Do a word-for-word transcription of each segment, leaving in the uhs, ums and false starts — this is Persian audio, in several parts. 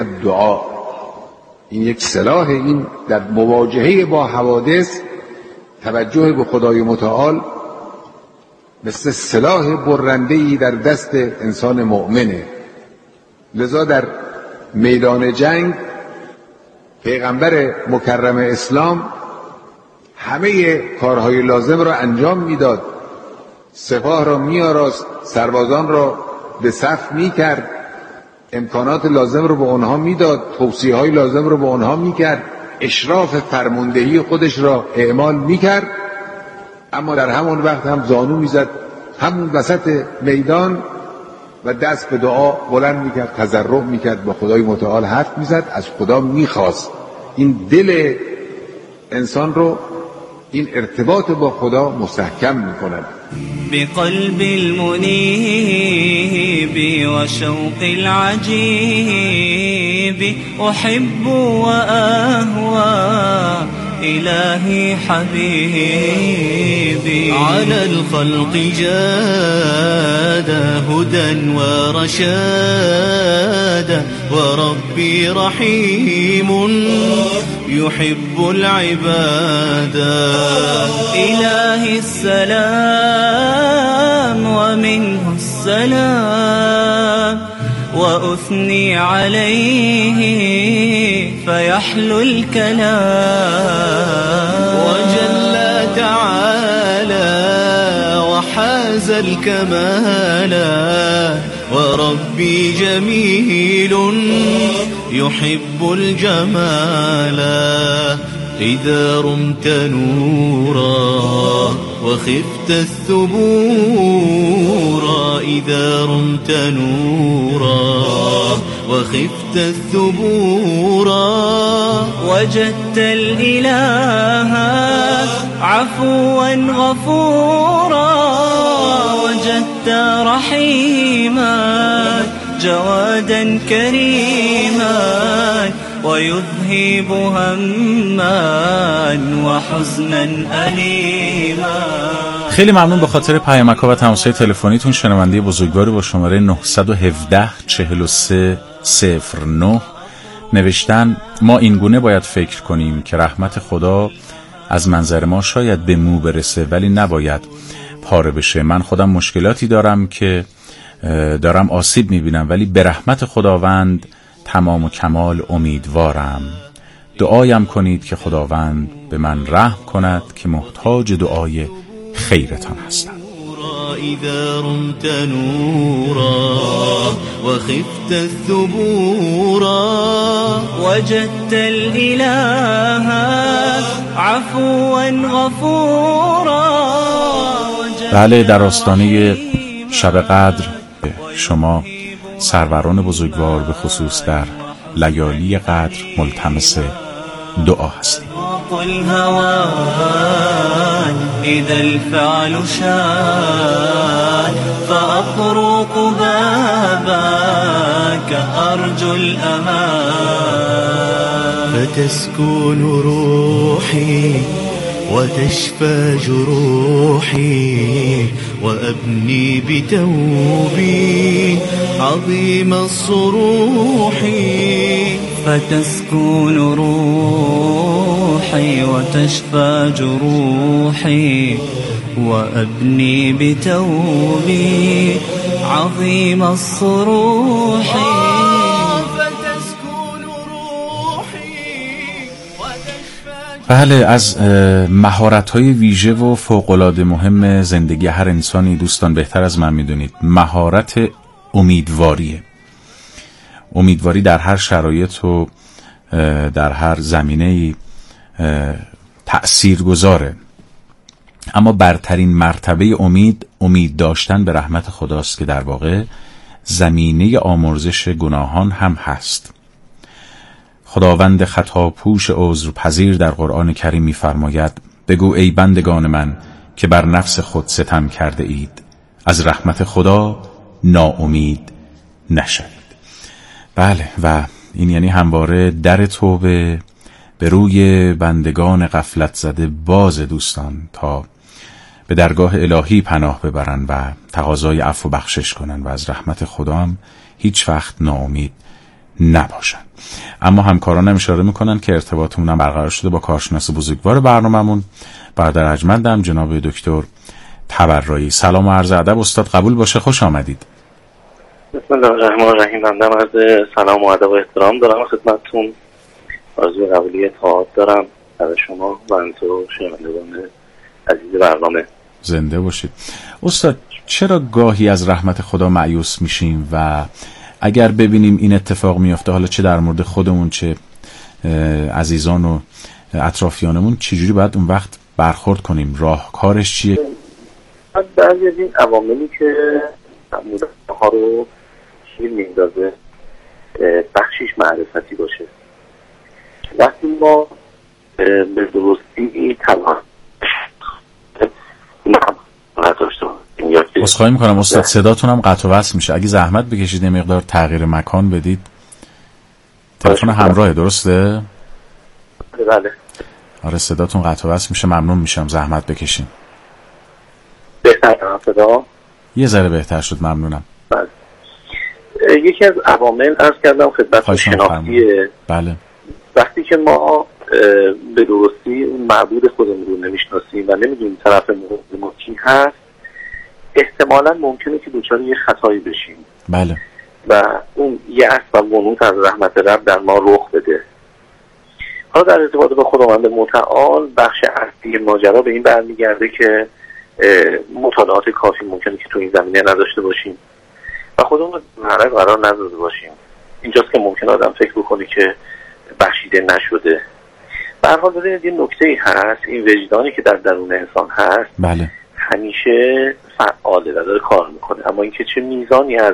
دعا. این یک سلاح، این در مواجهه با حوادث توجه به خدای متعال مثل سلاح برنده‌ای در دست انسان مؤمنه. لذا در میدان جنگ پیغمبر مکرم اسلام همه کارهای لازم را انجام میداد، سپاه را می‌آراست، سربازان را به صف می‌کرد، امکانات لازم رو به آنها میداد، توصیه‌های لازم رو به آنها میکرد، اشراف فرماندهی خودش را اعمال میکرد، اما در همون وقت هم زانو میزد همون وسط میدان و دست به دعا بلند میکرد، تضرع میکرد، با خدای متعال حرف میزد، از خدا میخواست. این دل انسان رو، این ارتباط با خدا مستحکم میکند. بقلب المنيب وشوق العجيب أحب وأهوى إلهي حبيبي على الخلق جاد هدى ورشاد وربي رحيم يحب العباد إلهي السلام ومنه السلام وأثني عليه فيحلو الكلام وجل تعالى وحاز الكمال وربي جميل يحب الجمال إذا رمت نورا وخفت الثبورا إذا رمت نورا وخفت الثبورا وجدت الإله عفوا غفورا وجدت رحيما جوادا كريما ويذهب هما وحزنا أليما. خیلی ممنون به خاطر پیامک‌ها و تماس‌های تلفنیتون. شنونده بزرگواری با شماره نه یک هفت چهل و سه صفر نه نوشتن ما اینگونه باید فکر کنیم که رحمت خدا از منظر ما شاید به مو برسه ولی نباید پاره بشه. من خودم مشکلاتی دارم که دارم آسیب میبینم ولی به رحمت خداوند تمام و کمال امیدوارم. دعایم کنید که خداوند به من رحم کند که محتاج دعای خیرتان هستم. إذا رمت نورا وخفت الثبورا وجدت الإله عفوا غفورا. بله، در آستانه شب قدر شما سروران بزرگوار به خصوص در لیالی قدر ملتمس دعا هستیم. إذا الفعل شان فأطرق بابك أرجو الأمان فتسكن روحي وتشفى جروحي وأبني بتوبي عظيم الصروح فتسكن روحي وتشفى جروحي وأبني بتوبي عظيم الصروح. بله، از مهارت‌های ویژه و فوق‌العاده مهم زندگی هر انسانی دوستان بهتر از من می‌دونید مهارت امیدواریه. امیدواری در هر شرایط و در هر زمینه‌ای تأثیر گذاره، اما برترین مرتبه امید امید داشتن به رحمت خداست که در واقع زمینه آمرزش گناهان هم هست. خداوند خطاپوش عذرپذیر در قرآن کریم می‌فرماید بگو ای بندگان من که بر نفس خود ستم کرده اید از رحمت خدا ناامید نشوید. بله، و این یعنی همواره در توبه به روی بندگان غفلت زده باز دوستان تا به درگاه الهی پناه ببرن و تقاضای عفو و بخشش کنن و از رحمت خدا هم هیچ وقت ناامید نباشن. اما همکارانم اشاره میکنن که ارتباطمون هم برقرار شده با کارشناس بزرگوار برنامه‌مون، برادر ارجمندم جناب دکتر تبرایی. سلام و عرض ادب استاد، قبول باشه، خوش آمدید. بسم الله الرحمن الرحیم. بنده عرض سلام و ادب و احترام دارم خدمتتون. آرزوی قبولی اتحاد دارم از شما و انتو شنوندگان عزیز برنامه. زنده باشید. استاد، چرا گاهی از رحمت خدا مایوس میشیم و اگر ببینیم این اتفاق میفته، حالا چه در مورد خودمون چه عزیزان و اطرافیانمون، چجوری باید اون وقت برخورد کنیم؟ راهکارش چیه؟ بعضی از این عواملی که مورد ها رو شیر میندازه بخشیش معرفتی باشه. وقتی ما به درستی تلاش عذرخواهی میکنم استاد، صداتون هم قطع و وصل میشه. اگه زحمت بکشید یه مقدار تغییر مکان بدید. تلفن همراهه درسته؟ بله. آره صداتون قطع و وصل میشه، ممنون میشم زحمت بکشین. بهتر صدا؟ یه ذره بهتر شد، ممنونم. بله. یکی از عوامل عرض کردم خدمت شناختیه. بله. وقتی که ما به درستی اون معبود خودمون رو نمیشناسیم و نمیدونیم طرف مقابل ما کی هست، احتمالاً ممکنه که دچار یه خطایی بشیم. بله. و اون یأس و قنوط از رحمت رب در ما رخ بده. حالا در ارتباط با خداوند متعال، بخش اصلی ماجرا به این برمیگرده که مطالعات کافی ممکنه که تو این زمینه نداشته باشیم و خودمون رو قرار نداده باشیم. اینجاست که ممکنه آدم فکر بکنه که بخشیده نشده. به هر حال ببینید یه نکته‌ای هست، این وجدانی که در درون انسان هست بله. همیشه فعاله و داره کار میکنه، اما اینکه چه میزانی از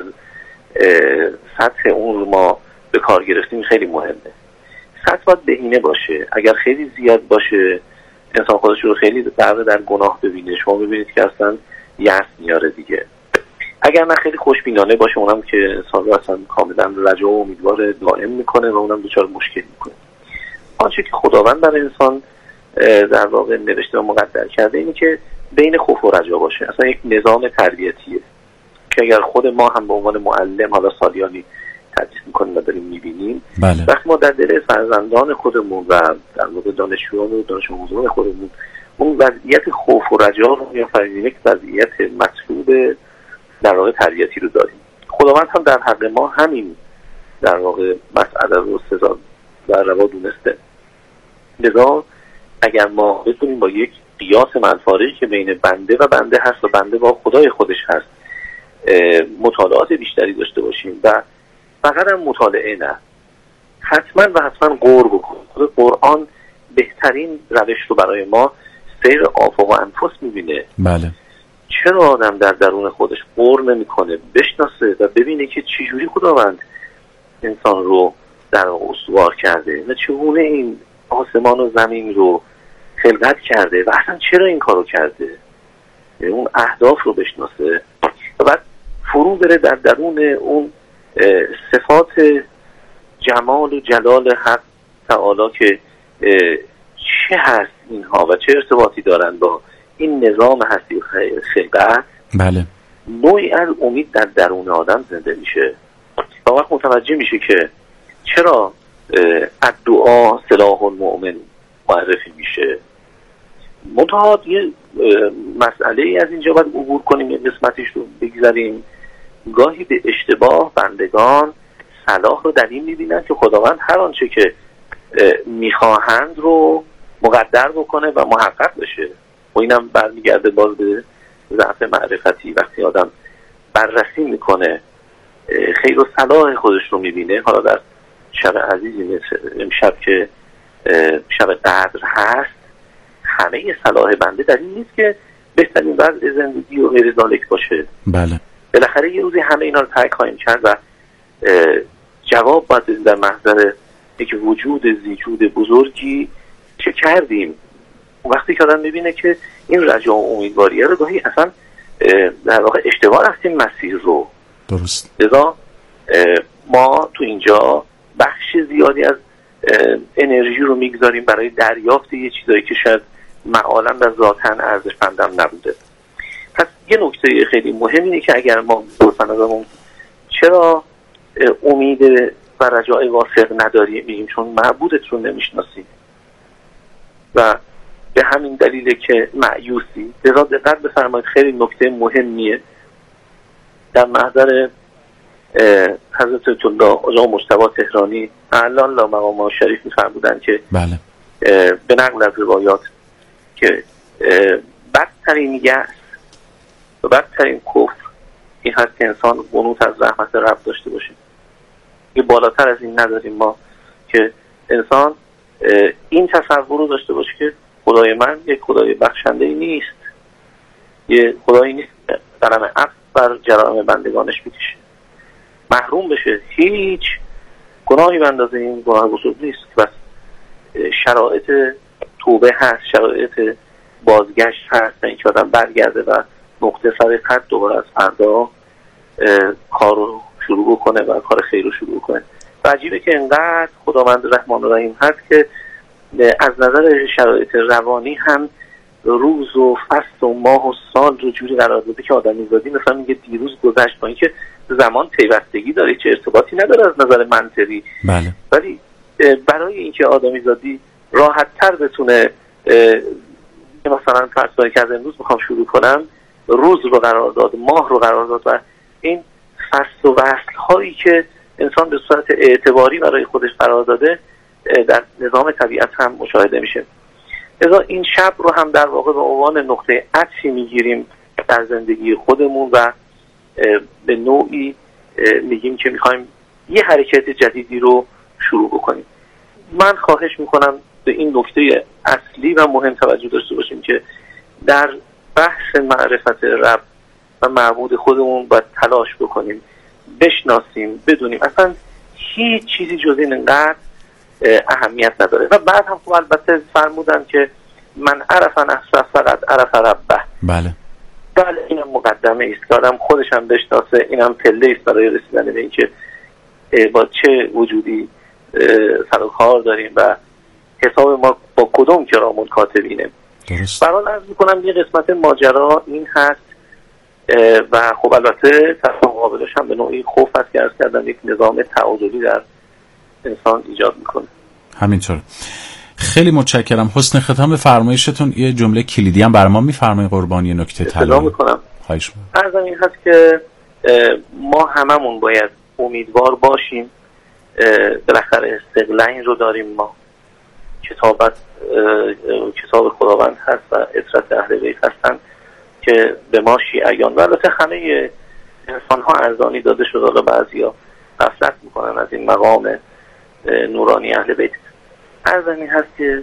سطح اون رو ما به کار گرفتیم خیلی مهمه. سطح باید بهینه باشه. اگر خیلی زیاد باشه انسان خودش رو خیلی در در گناه ببینه، شما ببینید که اصلا یأس میاره دیگه. اگر نه خیلی خوشبینانه باشه، اونم که انسان رو اصلا کاملا رجا و امیدوار دائم میکنه و اونم دچار مشکل میکنه. آنچه که خداوند برای انسان در واقع نوشته و مقدر کرده اینه که بین خوف و رجا باشه. اصلا یک نظام تربیتیه که اگر خود ما هم به عنوان معلم حالا سالیانی تدریس میکنیم و داریم میبینیم، بله. وقتی ما در دل فرزندان خودمون و در مورد دانشجویان و دانش آموزان خودمون اون وضعیت خوف و رجا رو می‌آفرینیم، یک وضعیت مطلوب در واقع تربیتی رو داریم. خداوند هم در حق ما همین در واقع مسئله رو سزا در روا دونسته. لذا اگر ما بتونیم با یک قیاس منفعلی که بین بنده و بنده هست و بنده با خدای خودش هست مطالعات بیشتری داشته باشیم و فقط هم مطالعه نه، حتما و حتما غور بکنیم. خود قرآن بهترین روش رو برای ما سیر آفاق و انفس میبینه. بله. چرا آدم در درون خودش غور نمیکنه، بشناسه و ببینه که چجوری خداوند انسان رو در استوار کرده و چگونه این آسمان و زمین رو خلقت کرده و اصلا چرا این کارو کرده، اون اهداف رو بشناسه و بعد فرو بره در درون اون صفات جمال و جلال حق تعالی که چه هست اینها و چه ارتباطی دارن با این نظام هستی خلقت. بله. نوعی از امید در درون آدم زنده میشه و وقت متوجه میشه که چرا الدعا سلاح المؤمن معرفی میشه. منتها یه مسئله ای از اینجا باید عبور کنیم، یه قسمتیش رو بگذاریم. گاهی به اشتباه بندگان صلاح رو در این میبینن که خداوند هر آنچه که میخواهند رو مقدر بکنه و محقق بشه و اینم برمیگرده باز به ضعف معرفتی. وقتی آدم بررسی میکنه خیر و صلاح خودش رو میبینه. حالا در شب عزیزی مثل امشب که شب قدر هست، همه صلاح بنده در این نیست که بهترین وضع زندگی و غیر ذالک باشه. بله. بالاخره یه روزی همه اینا رو ترک خواهیم کرد و جواب باید در محضر یک وجود زیجود بزرگی چه کردیم. وقتی که آدم میبینه که این رجا و امیدواریه رو گاهی اصلا در واقع اشتباه رفتیم مسیر رو. درست. لذا ما تو اینجا بخش زیادی از انرژی رو میگذاریم برای دریافت یه چیزایی که شاید معالاً و ذاتاً ارزشمندم نبوده. پس یه نکته خیلی مهم اینه که اگر ما بپرسن ازمون چرا امید و رجاء واسق نداری، میگیم چون معبودت رو نمیشناسی و به همین دلیله که مایوسی. لذا دقت بفرمایید، خیلی نکته مهمیه در محضر حضرت الله آقا مجتبی تهرانی الان لا مقام شریف می‌فرمودن که بله به نقل از روایات که بدترین یأس و بدترین کفر این هست که انسان قنوط از رحمت رب داشته باشه. یه بالاتر از این نداریم ما که انسان این تصور رو داشته باشه که خدای من یک خدای بخشنده‌ای نیست، یه خدایی نیست که قلم عفو بر جرائم بندگانش میکشه، محروم بشه هیچ گناهی به اندازه این گناه بزرگ نیست. بس شرایط توبه هست، شرایط بازگشت هست، اینکه آدم برگرده و نقطه سر خط دوباره از فردا کار رو شروع بکنه و کار خیر رو شروع کنه. و عجیبه که انقدر خداوند رحمان الرحیم هست که از نظر شرایط روانی هم روز و فصل و ماه و سال رو جوری قرار داده که آدمیزادی مثلا میگه دیروز گذشت، با اینکه زمان پیوستگی داره، چه ارتباطی نداره از نظر منطقی. بله. ولی برای اینکه آدمیزادی راحت تر بتونه مثلا فرض کنید که از امروز میخوام شروع کنم، روز رو قرار داد، ماه رو قرار داد و این فصل و وصل هایی که انسان به صورت اعتباری برای خودش قرار داده در نظام طبیعت هم مشاهده میشه. لذا این شب رو هم در واقع به عنوان نقطه عطفی میگیریم در زندگی خودمون و به نوعی میگیم که میخوایم یه حرکت جدیدی رو شروع بکنیم. من خواهش میکنم به این نکته اصلی و مهم توجه داشته باشیم که در بحث معرفت رب و معبود خودمون باید تلاش بکنیم، بشناسیم، بدونیم اصلا هیچ چیزی جز این انقدر اهمیت نداره. و بعد هم خب البته فرمودن که من عرف نفسه فقط عرف ربه. بله بله اینم مقدمه است که آدم خودش هم بشناسه، اینم پله است برای رسیدن به این که با چه وجودی سر و کار داریم و حساب ما با کدوم کرام الکاتبینه. درست. برحال عرض میکنم یه قسمت ماجرا این هست و خب البته طرف مقابلش هم به نوعی خوف هست که عرض کردم یک نظام تعادلی در انسان ایجاد میکنه. همینطور. خیلی متشکرم. حسن ختام فرمایشتون یه جمله کلیدی هم بر ما میفرمایید قربان، یه نکته طلا میکنم. خواهش می‌کنم. عرضم این هست که ما هممون باید امیدوار باشیم. بالاخره استقلال رو داریم، ما کتابت کتاب خداوند هست و اطرت اهل بیت هستن که به ما شیعیان و البته همه انسان ها ارزانی داده شده. حالا بعضیا غفلت میکنن از این مقام نورانی اهل بیت. عرض این هست که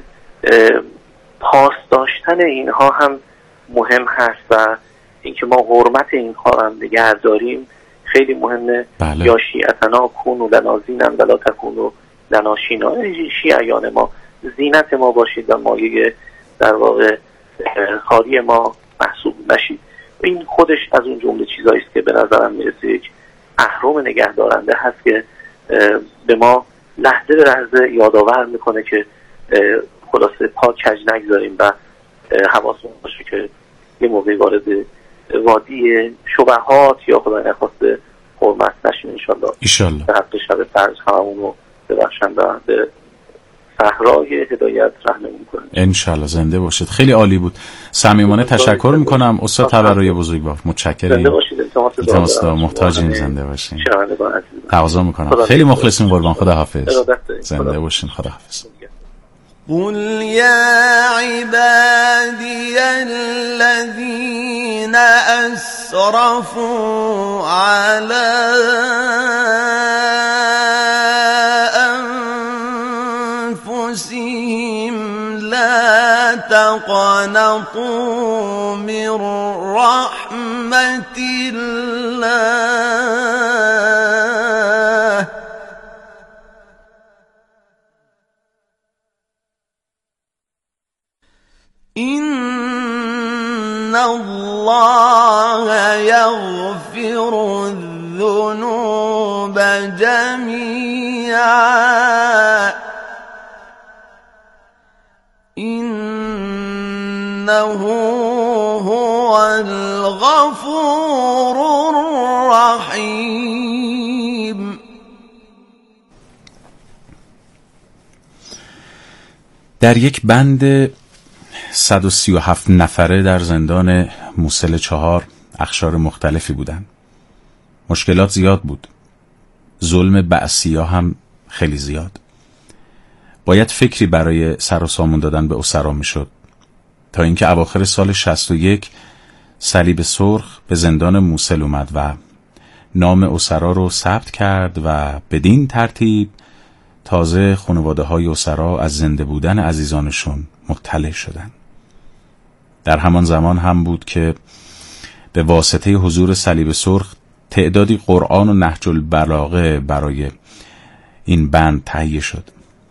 پاس داشتن اینها هم مهم هست و اینکه ما حرمت اینها هم نگه داریم خیلی مهمه. بله. یا شیعتنا کونو لنا زینن ولا تکونو لنا شینا، شیعیان ما زینت ما باشید و مایه در واقع خالی ما محسوب نشید. این خودش از اون جمله چیزایی است که به نظرم میرسه یک اهرم نگه دارنده هست که به ما لحظه به لحظه یادآور میکنه که خلاصه پا کج نگذاریم و حواسمون باشه که یه موقعی وارد وادی شبهات یا خدای نخواسته حرمت نشیم. انشالله ایشالله به حق شب فرج هممون رو ببخشند و به صحرای هدایت رهنمون کنند. انشالله. زنده باشید. خیلی عالی بود. صمیمانه تشکر میکنم استاد تبرای بزرگوار. متشکرم. زنده باشید. التماس دارم. محتاجین. زنده باشین. تقاضا میکنم. خیلی مخلصیم قربان. خدا حافظ. زنده باشین. خدا حافظ. قل يا عبادي الذين أسرفوا على أنفسهم لا تقنطوا من رحمة الله إن الله يغفر الذنوب جميعا إنه هو الغفور الرحيم. در یک بند صد و سی و هفت نفره در زندان موصل چهار اقشار مختلفی بودن. مشکلات زیاد بود. ظلم بعثی‌ها هم خیلی زیاد. باید فکری برای سر و سامون دادن به اسرا میشد، تا اینکه اواخر سال شصت و یک صلیب سرخ به زندان موصل اومد و نام اسرا رو ثبت کرد و بدین ترتیب تازه خانواده های اسرا از زنده بودن عزیزانشون مطلع شدن. در همان زمان هم بود که به واسطه حضور صلیب سرخ تعدادی قرآن و نهج البلاغه برای این بند تهیه شد.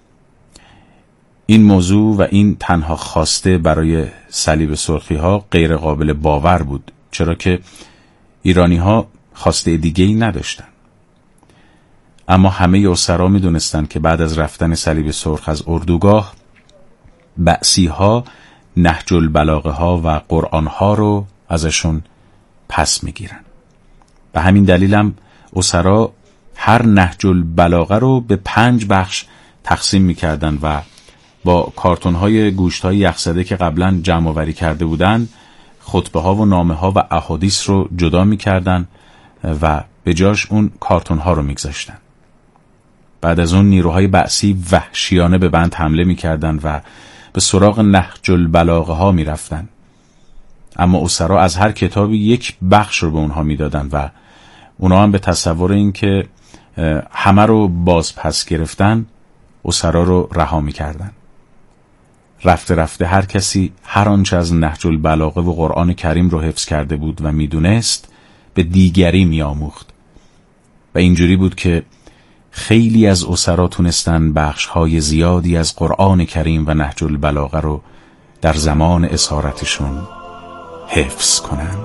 این موضوع و این تنها خواسته برای صلیب سرخی ها غیر قابل باور بود، چرا که ایرانی ها خواسته دیگه‌ای نداشتن. اما همه اسرا می دونستن که بعد از رفتن صلیب سرخ از اردوگاه، بعثی ها نهج البلاغه ها و قرآن ها رو ازشون پس می گیرن. به همین دلیل هم اسرا هر نهج البلاغه رو به پنج بخش تقسیم می کردن و با کارتون های گوشت های یخزده که قبلا جمع آوری کرده بودن، خطبه ها و نامه ها و احادیث رو جدا می کردن و به جاش اون کارتون ها رو می گذاشتن. بعد از اون نیروهای بعثی وحشیانه به بند حمله می کردن و به سراغ نهج البلاغه ها می رفتن. اما اسرا از هر کتابی یک بخش رو به اونها می دادن و اونها هم به تصور این که همه رو باز پس گرفتن، اسرا رو رها می کردن. رفته رفته هر کسی هر آنچه از نهج البلاغه و قرآن کریم رو حفظ کرده بود و می دونست به دیگری می آموخت و اینجوری بود که خیلی از اسرا تونستن بخش‌های زیادی از قرآن کریم و نهج البلاغه رو در زمان اسارتشون حفظ کنن.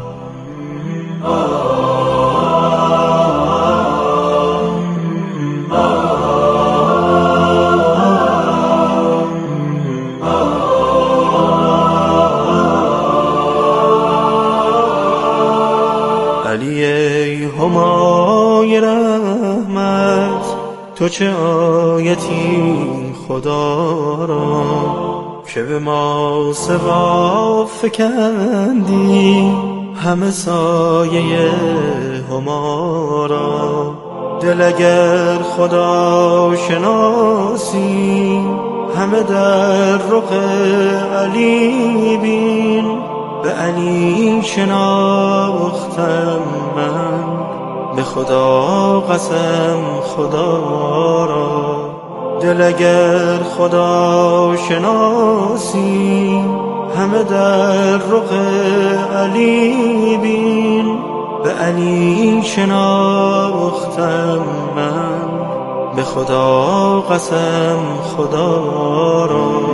علی ای همای رحمت، تو چه آیتی خدا را که به ما سوا فکندی همه سایه هما را. دل اگر خدا شناسی همه در رخ علی بین، به علی شناختم من به خدا قسم خدا را. دل اگر خدا شناسی همه در رخ علی بین، به علی شناختم من به خدا قسم خدا را.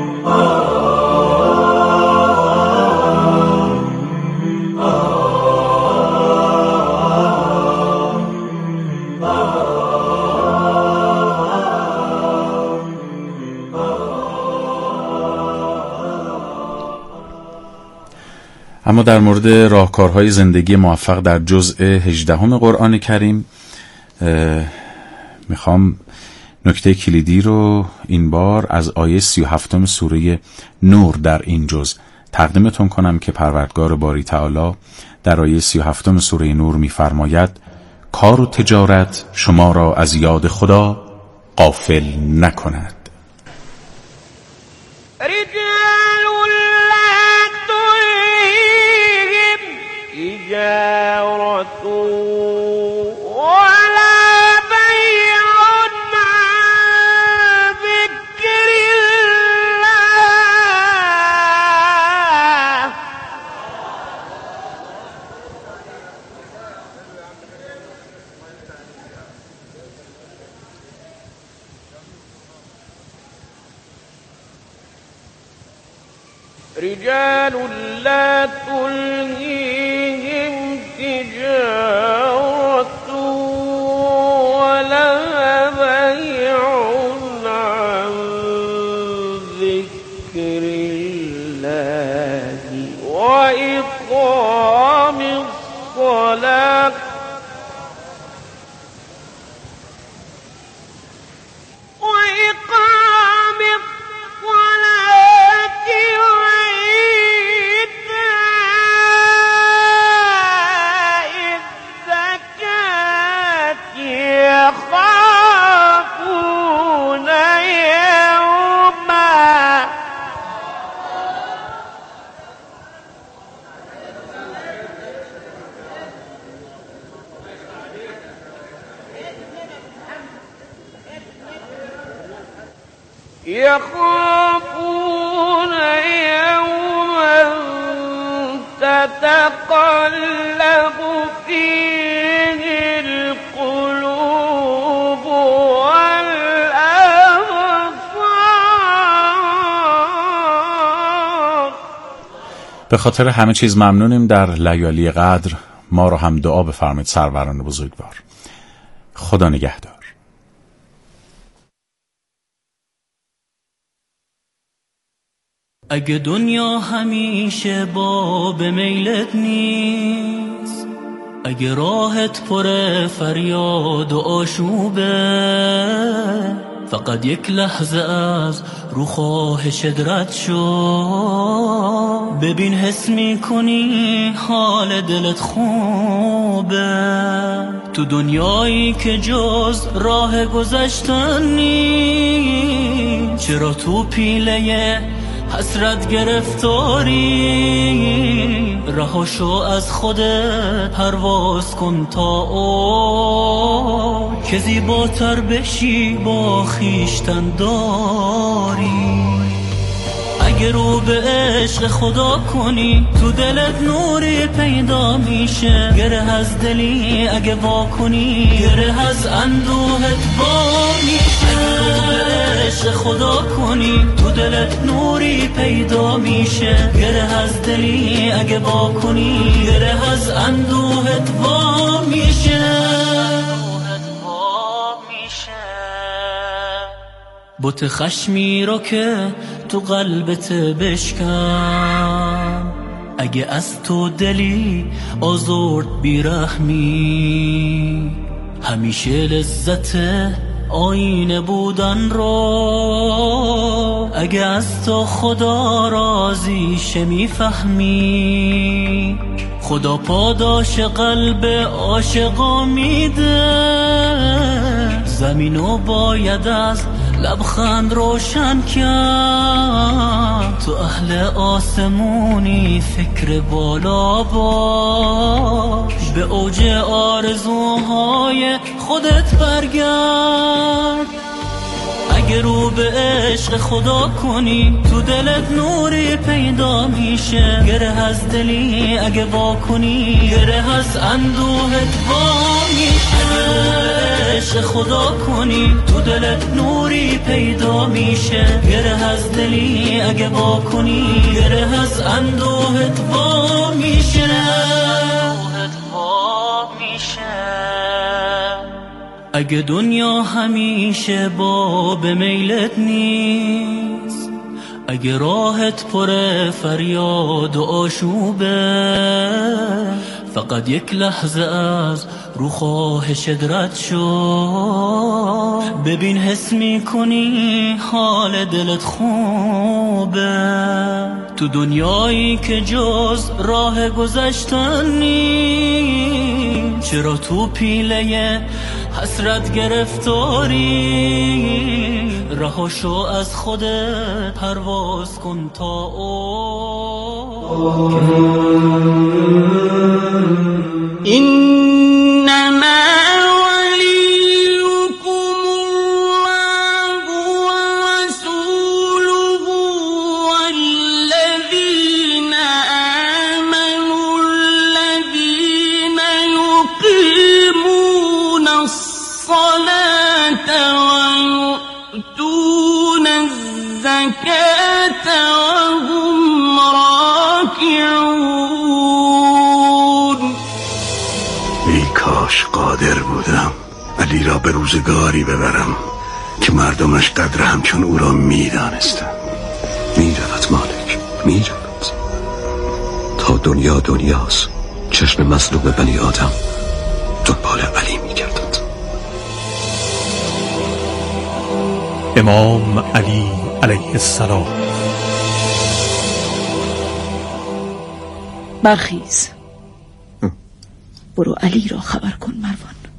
اما در مورد راهکارهای زندگی موفق در جزء هجدهم قرآن کریم میخوام نکته کلیدی رو این بار از آیه سی و هفتم سوره نور در این جزء تقدیمتون کنم که پروردگار باری تعالی در آیه سی و هفتم سوره نور میفرماید: کار و تجارت شما را از یاد خدا غافل نکند. رجال لا تلهيهم تجارة ولا بيع عن ذكر الله وإقام الصلاة وإقام الصلاة يخافون يوما تتقلب فيه القلوب والأبصار. به خاطر همه چیز ممنونیم. در لیالی قدر ما رو هم دعا بفرمایید سروران بزرگوار. خدا نگهدار. اگه دنیا همیشه باب میلت نیست، اگه راحت پر فریاد و آشوبه، فقط یک لحظه از رو خواهشت رد شو، ببین حس میکنی حال دلت خوبه. تو دنیایی که جز راه گذشتن نیست، چرا تو پیله حسرت گرفتاری؟ رهاشو از خودت پرواز کن تا او که زیباتر بشی با خیشتن داری. اگه رو به عشق خدا کنی تو دلت نوری پیدا میشه، گره از دلی اگه وا کنی گره از اندوهت با میشه. عشق خدا کنی تو دلت نوری پیدا میشه، گره از دلی اگه وا کنی گره از اندوهت وا میشه. بت خشمی رو که تو قلبت بشکن، اگه از تو دلی آزرد بیرحمی، همیشه لذت آینه بودن رو اگه از تو خدا راضیشه میفهمی. خدا پاداش قلب عاشقا میده، زمینو باید از لبخند روشن کرد. تو اهل آسمونی فکر بالا باش، به اوج آرزوهای خودت برگرد. اگه رو به عشق خدا کنی تو دلت نوری پیدا میشه، گره از دلی اگه وا کنی گره از اندوهت وا میشه. عشق خدا کنی تو دلت نوری پیدا میشه، گره از دلی اگه وا کنی گره از اندوهت وا میشه. اگه دنیا همیشه باب میلت نیست، اگه راحت پر فریاد و آشوبه، فقط یک لحظه از رو خواهشت رد شو، ببین حس میکنی حال دلت خوبه. تو دنیایی که جز راه گذشتن نیست، چرا تو پیله حسرت گرفتاری؟ رهاشو از خودت پرواز کن تا او اینما قادر بودم علی را به روزگاری ببرم که مردمش قدر همچون او را میدانستند. میرود مالک، میرود. تا دنیا دنیاست، چشم مظلوم بنی آدم دنبال علی میگردد. امام علی علیه السلام. برخیز، برو علی را خبر کن مروان.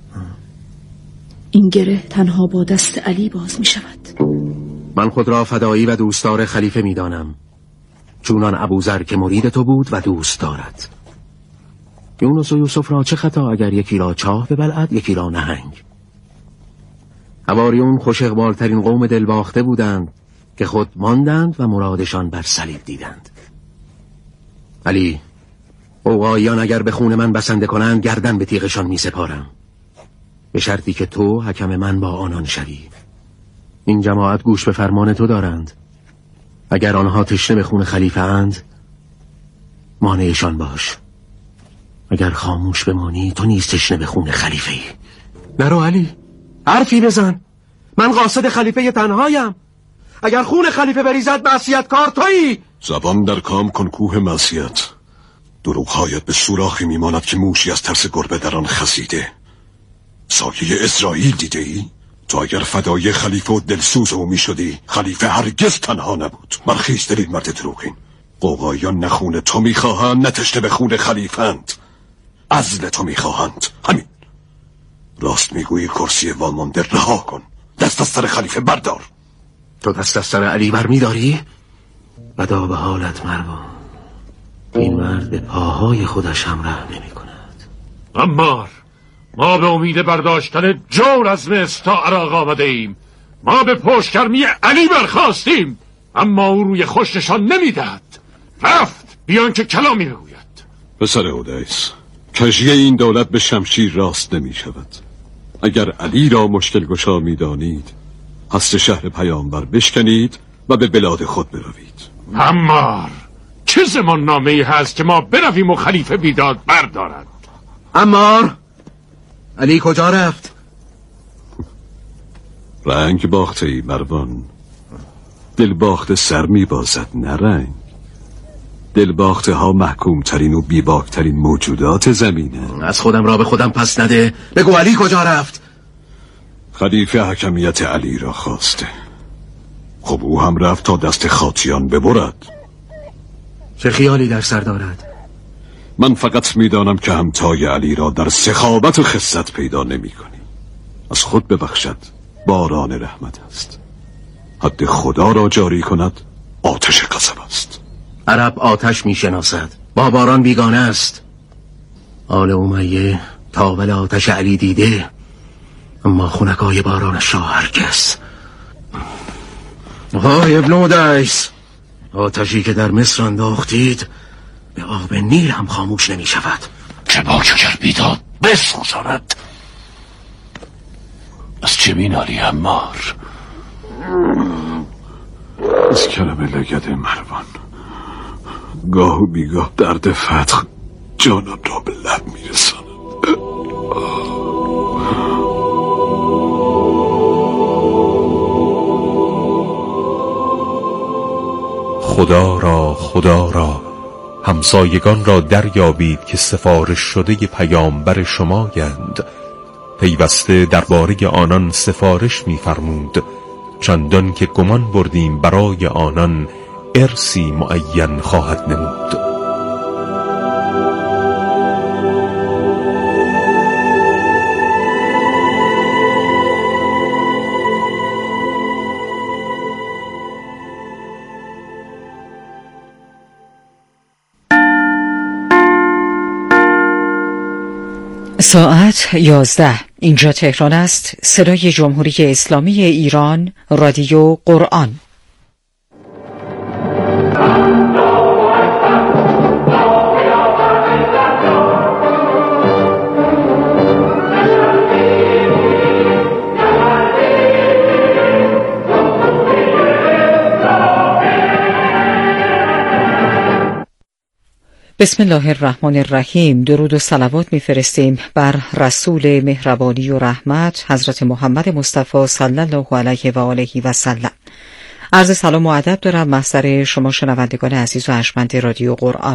این گره تنها با دست علی باز می شود. من خود را فدایی و دوستدار خلیفه می دانم، چونان ابوذر که مرید تو بود و دوست دارد. یونس و یوسف را چه خطا اگر یکی را چاه ببلعد یکی را نهنگ. حواریون خوش اقبالترین قوم دلباخته بودند که خود ماندند و مرادشان بر صلیب دیدند. علی، قوقاییان اگر به خون من بسنده کنند گردن به تیغشان می سپارم، به شرطی که تو حکم من با آنان شوی. این جماعت گوش به فرمان تو دارند. اگر آنها تشنه به خون خلیفه اند مانعشان باش. اگر خاموش بمانی تو نیز تشنه به خون خلیفه ای. نرو علی، حرفی بزن. من قاصد خلیفه تنهایم. اگر خون خلیفه بریزد معصیت کار تویی. زبان در کام کن کوه معصیت. دروغ‌هایت به سوراخی میماند که موشی از ترس گربه در آن خزیده. سایه اسرائیل دیده ای؟ تو اگر فدای خلیفه و دلسوز او می شدی خلیفه هرگز تنها نبود. برخیز دلیل مرد دروغین. قوقاییان نه خون تو می خواهند نه تشنه به خون خلیفه‌اند. عزل تو می خواهند. همین. راست میگویی، کرسی والمانده رها کن. دست از سر خلیفه بردار. تو دست از سر علی بر می داری؟ بدا به حالت مروان. این مرد به پاهای خودش هم رحم نمی کند. عمار، ما به امید برداشتن جور از مصر تا عراق آمده ایم. ما به پشتگرمی علی برخواستیم، اما او روی خوش نشان نمیدهد. رفت بیان که کلامی بگوید. پسر اودیس، کژی این دولت به شمشیر راست نمی شود. اگر علی را مشکل گشا می دانید هست شهر پیامبر بشکنید و به بلاد خود بروید. عمار، چه زمان نامه ای هست که ما برویم و خلیفه بیداد بردارد؟ عمار، علی کجا رفت؟ رنگ باخته ای مروان. دل باخته سر می بازد، نه رنگ. دل باخته ها محکوم ترین و بیباک ترین موجودات زمینه. از خودم را به خودم پس نده. بگو علی کجا رفت؟ خلیفه حکمیت علی را خواسته. خب او هم رفت تا دست خاطیان ببرد. چه خیالی در سر دارد؟ من فقط میدانم که همتای علی را در سخاوت و خست پیدا نمی کنی. از خود ببخشد، باران رحمت است. حد خدا را جاری کند، آتش غضب است. عرب آتش می شناسد، با باران بیگانه است. آل امیه تاول آتش علی دیده، اما خونکای بارانش را هرگز. آهای ابن اودیس، آتشی که در مصر انداختید به آب نیل هم خاموش نمی شود. چه باک اگر بیداد بسوزاند. از چه مینالی عمار؟ از کلمه لگد مروان. گاه و بیگاه درد فتح جانان را به لب میرساند. خدا را خدا را همسایگان را دریابید که سفارش شده پیامبر شمایند. پیوسته درباره آنان سفارش می‌فرمود، چندان که گمان بردیم برای آنان ارثی معین خواهد نمود. ساعت یازده. اینجا تهران است. صدای جمهوری اسلامی ایران، رادیو قرآن. بسم الله الرحمن الرحیم. درود و صلوات میفرستیم بر رسول مهربانی و رحمت حضرت محمد مصطفی صلی الله علیه و آله و سلم. عرض سلام و ادب دارم محضر شما شنوندگان عزیز و ارجمند رادیو قرآن.